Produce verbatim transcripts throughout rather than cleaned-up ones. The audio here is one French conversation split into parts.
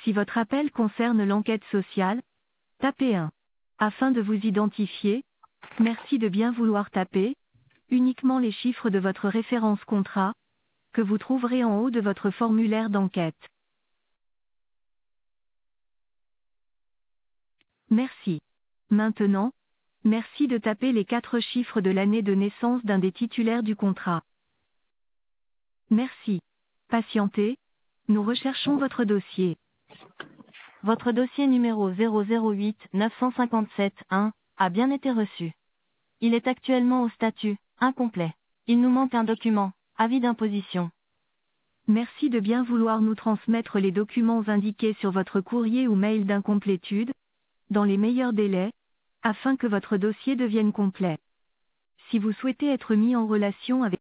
Si votre appel concerne l'enquête sociale, tapez un. Afin de vous identifier, merci de bien vouloir taper uniquement les chiffres de votre référence contrat, que vous trouverez en haut de votre formulaire d'enquête. Merci. Maintenant, merci de taper les quatre chiffres de l'année de naissance d'un des titulaires du contrat. Merci. Patientez, nous recherchons votre dossier. Votre dossier numéro zéro zéro huit neuf cinq sept un a bien été reçu. Il est actuellement au statut incomplet. Il nous manque un document, avis d'imposition. Merci de bien vouloir nous transmettre les documents indiqués sur votre courrier ou mail d'incomplétude, dans les meilleurs délais, afin que votre dossier devienne complet. Si vous souhaitez être mis en relation avec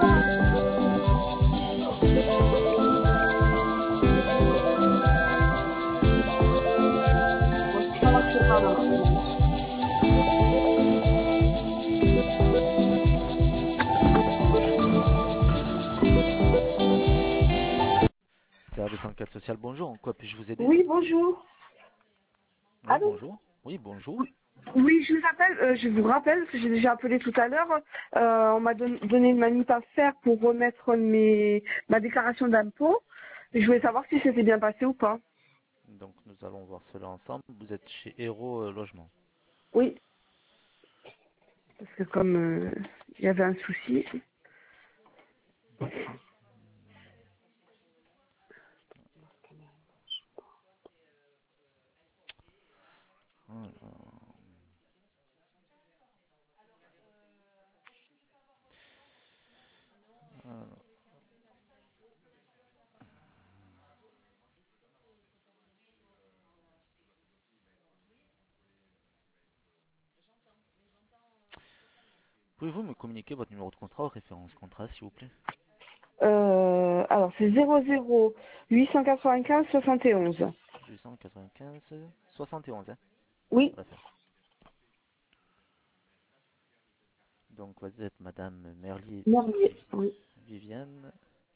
Bon, ça marchera normalement. Service enquête sociale, bonjour. En quoi puis-je vous aider? Oui, bonjour. Oui, Allô? bonjour. Oui, bonjour. Oui, oui, je vous appelle, euh, je vous rappelle, parce que j'ai déjà appelé tout à l'heure, euh, on m'a don- donné une manip à faire pour remettre mes, ma déclaration d'impôt. Je voulais savoir si c'était bien passé ou pas. Donc nous allons voir cela ensemble. Vous êtes chez Hero euh, Logement. Oui, parce que comme euh, il y avait un souci. Alors, alors, pouvez-vous me communiquer votre numéro de contrat ou référence contrat, s'il vous plaît? Euh, alors c'est zéro zéro huit cent quatre-vingt-quinze soixante et onze. huit cent quatre-vingt-quinze soixante et onze, hein, Oui, tout à fait. Donc vous êtes Madame Merlier Merlier, Vivi- oui. Viviane.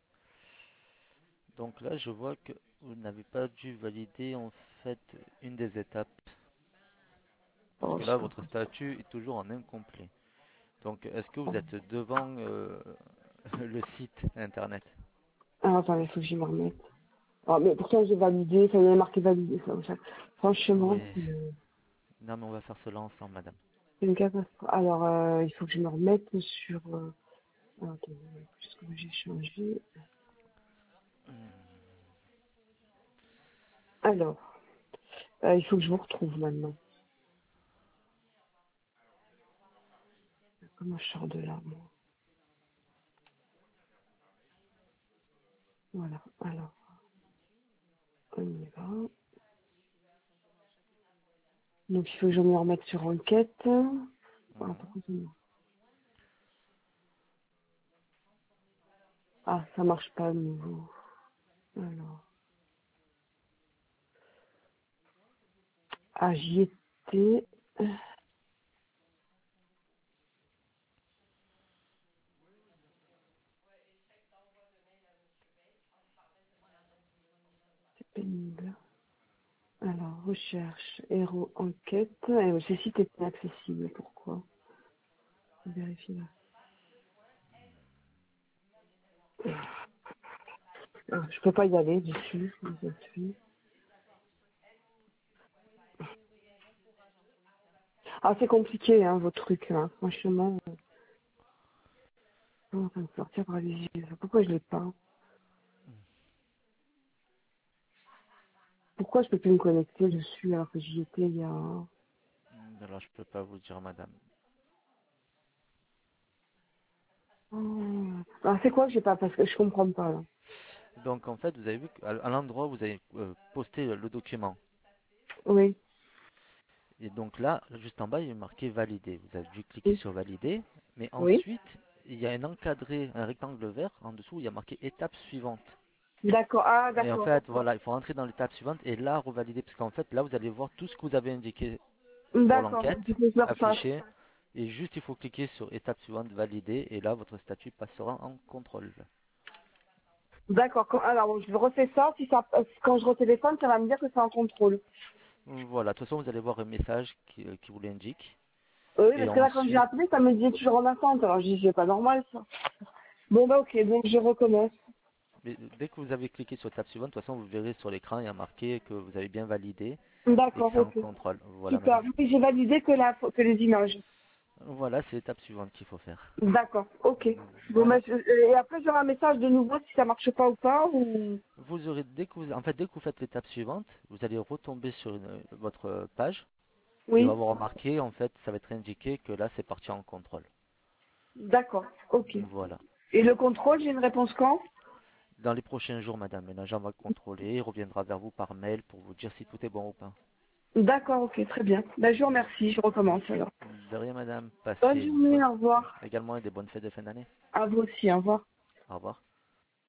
Donc là, je vois que vous n'avez pas dû valider en fait une des étapes. Parce Oh, que je là, sais pas. votre statut est toujours en incomplet. Donc, est-ce que vous êtes devant euh, le site internet? Ah, attends, il faut que j'y me remette. Ah, mais pourtant j'ai validé, ça y est marqué validé. Ça, ça. Franchement, Oui. c'est Non, mais on va faire cela ensemble, madame. c'est une catastrophe. Alors, euh, il faut que je me remette sur... Euh... ah, attends, qu'est-ce que j'ai changé? Alors, euh, il faut que je vous retrouve maintenant. Comment je sors de là, moi? Voilà, alors, on y va. Donc, il faut que je me remette sur enquête. Ah, Mhm. pourquoi ça marche? Ah, ça marche pas à nouveau. Alors, ah, j'y étais. C'est pénible. Alors, recherche, héros, enquête. Et ce site est inaccessible. Pourquoi? Vérifie là. Ah, je peux pas y aller dessus. dessus. Ah, c'est compliqué, hein, vos trucs, hein. Franchement. euh, On va me sortir par les yeux. Pourquoi je l'ai pas? Pourquoi je peux plus me connecter dessus alors que j'y étais il y a... Alors, je peux pas vous dire, madame. Oh. Ah, c'est quoi que j'ai pas? Parce que je comprends pas, là. Donc, en fait, vous avez vu qu'à à l'endroit où vous avez euh, posté le document. Oui, Et donc là, juste en bas, il est marqué valider. Vous avez dû cliquer oui, sur valider. Mais oui. ensuite, il y a un encadré, un rectangle vert en dessous, où il y a marqué étape suivante. D'accord, ah, Et en d'accord. fait, voilà, il faut rentrer dans l'étape suivante et là, revalider. Parce qu'en fait, là, vous allez voir tout ce que vous avez indiqué pour D'accord, l'enquête il faut que je le refasse. affiché. Et juste, il faut cliquer sur étape suivante, valider. Et là, votre statut passera en contrôle. D'accord, quand- alors je refais ça, si ça, quand je retéléphone, ça va me dire que c'est en contrôle. Voilà, de toute façon, vous allez voir un message qui, euh, qui vous l'indique. Oui, Et parce que là, quand j'ai ensuite, appelé, ça me disait toujours en attente. Alors, je dis, c'est pas normal, ça. Bon, bah, ok, donc je recommence. mais dès que vous avez cliqué sur étape suivante, de toute façon, vous verrez sur l'écran, il y a marqué que vous avez bien validé et que D'accord, c'est en ok. contrôle. Voilà, Super. madame. Oui, j'ai validé que, la, que les images. Voilà, c'est l'étape suivante qu'il faut faire. D'accord, ok. Bon, bah, Voilà. je- et après, j'aurai un message de nouveau si ça marche pas ou pas, ou... Vous aurez, dès que vous, en fait, dès que vous faites l'étape suivante, vous allez retomber sur une- votre page et on va Oui. vous remarquer, en fait, ça va être indiqué que là, c'est parti en contrôle. D'accord, ok. Voilà. Et le contrôle, j'ai une réponse quand? Dans les prochains jours, madame, l'agent va contrôler, il reviendra vers vous par mail pour vous dire si tout est bon ou pas. D'accord, ok, très bien. Ben, je vous remercie, je recommence alors. De rien, madame. Bonne Passez une journée, bonne... au revoir. également des bonnes fêtes de fin d'année. À vous aussi, au revoir. Au revoir.